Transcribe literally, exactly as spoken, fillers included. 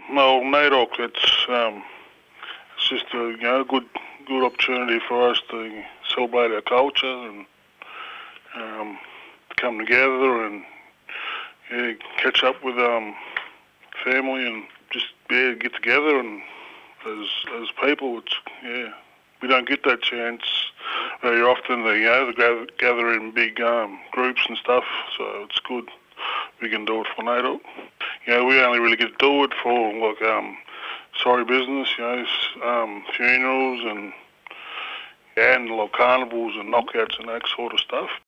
Well, NAIDOC, it's um, it's just a you know good good opportunity for us to celebrate our culture and um, come together and yeah, catch up with um, family and just yeah get together and as as people. It's yeah we don't get that chance very often. They you know they gather, gather in big um, groups and stuff, so it's good we can do it for NAIDOC. You know, we only really get to do it for like um, sorry business, you know, um, funerals and yeah, and like carnivals and knockouts and that sort of stuff.